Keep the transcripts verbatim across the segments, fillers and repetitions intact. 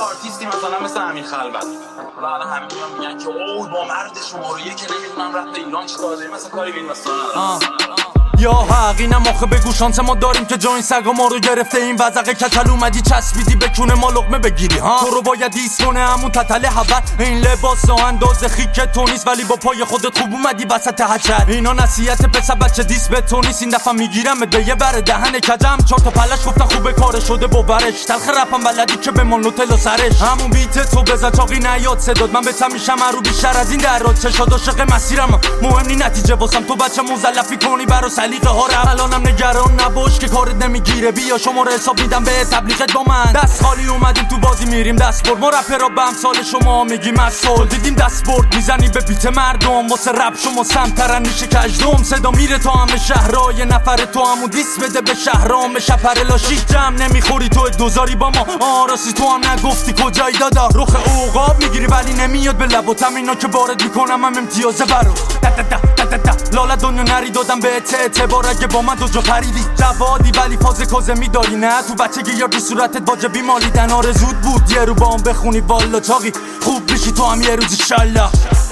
آرتیستی مثلا مثل امین خلوت و الان همین میگن که اوه با مرد شماره یک نمیدونم رفت ایران چیکار داریم مثلا کاری به این مثلا یا حق اینم آخه بگو شانس ما داریم که جا این سگا ما رو گرفته این وزقه کچل اومدی چسبیدی به کونه ما لقمه بگیری ها تو رو باید ایست کنه همون تتله حبت این لباس ها اندازه خیک تو نیست ولی با پای خودت خوب اومدی وسط حچر اینا نصیحت پسر بچه دیس به تو نیست این دفعه میگیرم به یه بر دهن کجم چهار تا پلش گفتن خوبه کار شده باورش تلخ رپم بلدی که به من نوتل و سرش همون بیت تو بزن چاقی نیاد صداد من بهتم میشم رو بیشتر از این درات چشاد عاشق مسیرم مهم نی نتیجه واسم تو بچه مزلفی کنی برا سلیقه ها رفت الانم نگران نباش که کارت نمیگیره بیا شماره حساب میدم به تبلیغت با من دست خالی اومدیم تو بازی میریم دست برد ما رپرها به امثال شما میگیم اصل دیدیم دست برد میزنی به بیت مردم واسه رپ شما سمترن میشه کجدم صدا میره تا همه شهرهای نفر تو همون دیس بده به شهرام شپر لاشی جمع نمیخوری تو دوزاری با ما آراسی تو هم نگفتی کجایی دادا رخ عقاب میگیری ولی نمیاد به لب و تمینا که وارد میکنم هم امتیازه برو لالا دنیا نری دادم به اعتبار اگه با من دو جا پریدی جوادی ولی فاز کازه میداری نه تو بچگی یا رو صورتت واجبی مالیدن آرزود بود یه رو با هم بخونی والا چاقی خوب بشی تو هم یه روز انشالله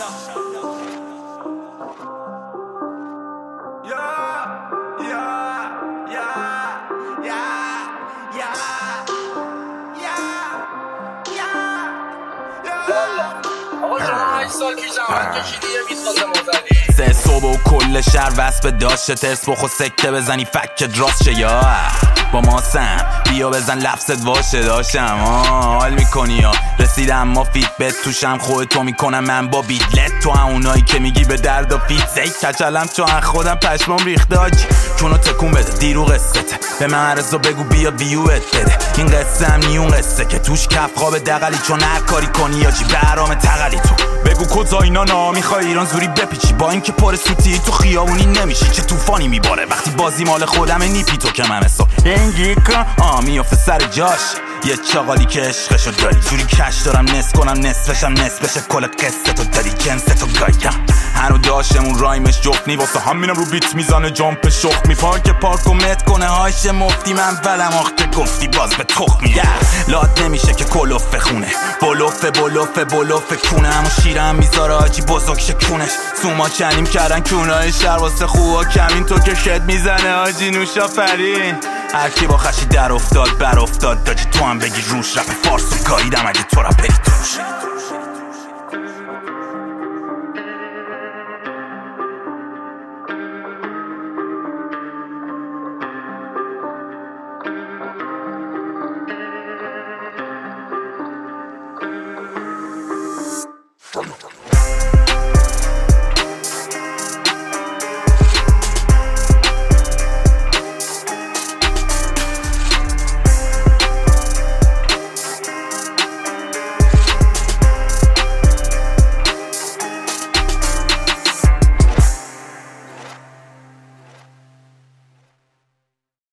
سه صبح و کل شهر وصف داشته ترس بخو سکته بزنی فکت راست شه یا با ما سم بیا بزن لفظت واشه داشتم حال میکنی یا رسیدم ما فیت بت توشم خودتو میکنم من با بیتلت تو اونایی که میگی به درد و فیت زی کچلم چون خودم پشمام ریخته آجی چونو تکون بده دیرو قصته به من عرضا بگو بیا ویوت بده این قصه هم نیون قصه که توش کف خواب دقلی چون هر کاری کنی آجی برام تقلی تو بگو کجا اینا نا میخوای ایران زوری بپیچی با اینکه پر سوتی تو خیابونی نمیشی چه طوفانی میباره وقتی بازی مال خودم نیپی تو که من حساب اینگیکا آ میافته سر جاش یه چاقالی که عشقشو داری جوری کش دارم نصف کنم نصفشم نصف بشه کل قصه تو داری جنستو گایم هنو داشتمون رایمش جفت نی واسه همینم رو بیت میزنه جامپ شخ می پارک پارک و مت کنه هاش مفتی من ولم آخ که گفتی باز به تخمی لاد نمیشه که کلوف خونه بلوف بلوف بلوف کونه همون شیرم میذاره آجی بزرگ شکونش سوما چنیم کردن کونای شهر واسه خوبا کمین تو که شد میزنه آجی نوشا فرین هرکی با خشی در افتاد بر افتاد داجی تو هم بگی روش رپ فارسو گاییدم اگه تو را پری توش